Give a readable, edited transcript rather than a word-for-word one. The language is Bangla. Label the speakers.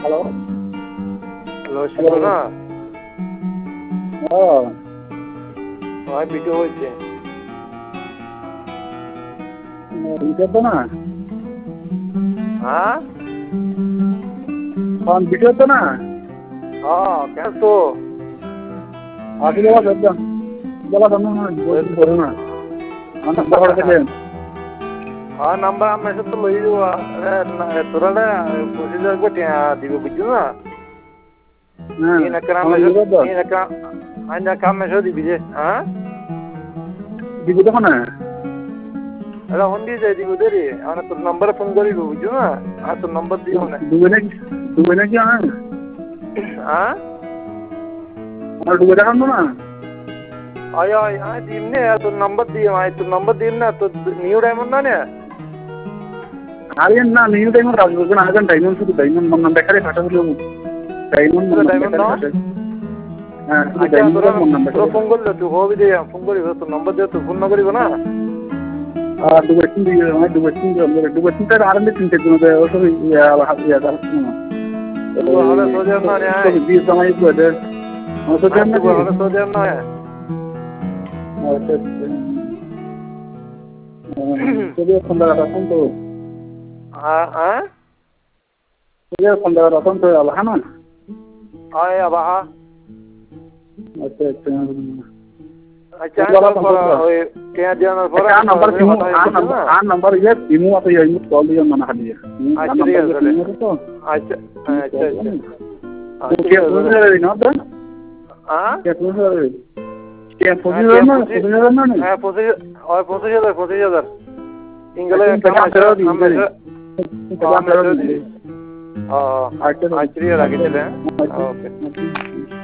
Speaker 1: হ্যালো
Speaker 2: হ্যালো শিবু না
Speaker 1: হ্যাঁ
Speaker 2: হয় ভিডিও হয়েছে
Speaker 1: ভিডিও তো না
Speaker 2: হ্যাঁ
Speaker 1: ভিডিও তো না
Speaker 2: হ্যাঁ কেন তো
Speaker 1: আসলে একদম বলা বলতে পারো না আমার বড় থেকে
Speaker 2: হ্যাঁ নাম্বার আমার সাথে লই যাব তোরা প্রসিজার করতে দিবে বুঝছো না
Speaker 1: হ্যাঁ
Speaker 2: আইনা কাম মেসেজ দিবি যে হ্যাঁ
Speaker 1: দিবি তখন না
Speaker 2: এটা হন্ডি যাই দিব দেরি আমরা তোর নাম্বারে ফোন করিব বুঝছো না আর তোর নাম্বার দিও না
Speaker 1: ডুবে নাকি হ্যাঁ
Speaker 2: হ্যাঁ
Speaker 1: আর ডুবে দেখানো না
Speaker 2: আয় আয় আয় দিম নে তোর নাম্বার দিও আয় তোর নাম্বার দিম না তোর নিউ ডায়মন্ড না নে
Speaker 1: আরে না নিউ ডায়মন্ড আসবে না আগে ডায়মন্ড শুধু ডায়মন্ড নাম দেখারে ফাটা হলো ডায়মন্ড
Speaker 2: না
Speaker 1: হ্যাঁ শুধু
Speaker 2: আচ্ছা
Speaker 1: ডায়মন্ড নাম
Speaker 2: তোর ফোন করলে তুই হবি দে ফোন করিব তোর নাম্বার দিয়ে তুই ফোন না করিব না
Speaker 1: আর ডুবেটিং দিয়ে আমার ডুবেটিং তার আরম্ভে চিন্তা করতে ওসব ইয়া যাচ্ছে না
Speaker 2: হলে সোজার না রে
Speaker 1: বিশ জামাই করে ওসব জানা কি
Speaker 2: হলে সোজার না
Speaker 1: আচ্ছা চলে ফোন রাখুন তো
Speaker 2: হ্যাঁ হ্যাঁ
Speaker 1: চলে ফোন রাখুন তো আল্লাহ না
Speaker 2: আয় আবা
Speaker 1: আচ্ছা আচ্ছা
Speaker 2: আচ্ছা ওই কে জানার পর
Speaker 1: আর নাম্বার ইয়ে ইমো আছে ইমো কল দিয়ে মানা হাদিয়া
Speaker 2: আচ্ছা ঠিক আছে আচ্ছা আচ্ছা
Speaker 1: কে বুঝলে না তো
Speaker 2: হ্যাঁ
Speaker 1: কে বুঝলে কে বুঝলে না
Speaker 2: হ্যাঁ 25,000 ইংলে
Speaker 1: আচ্ছা
Speaker 2: আচ্ছা রাখি দিলে ওকে